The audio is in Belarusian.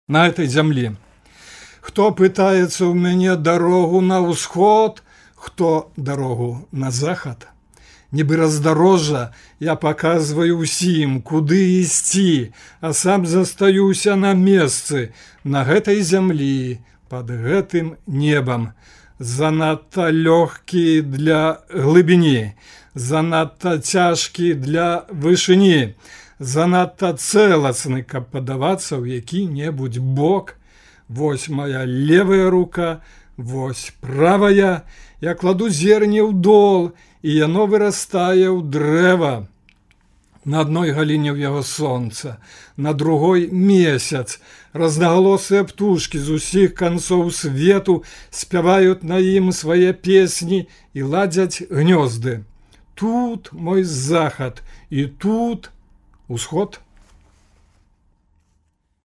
на этой земле. Кто пытается у меня дорогу на усход, кто дорогу на заход. Нібы раздарожжа я показваю ўсім, куды ісці, а сам застаюся на месцы, на гэтай зямлі, под гэтым небам. Занадта лёгкі для глыбіні, занадта цяжкі для вышыні, занадта цэласны, каб падавацца ў які-небудзь бок. Вось моя левая рука, вось правая, я кладу зерне ў дол, і яно вырастае ў дрэва. На адной галіне ў яго сонца, на другой месяц. Разнагалосыя птушкі з усіх канцоў свету спяваюць на ім свае песні і ладзяць гнёзды. Тут мой захад, і тут усход.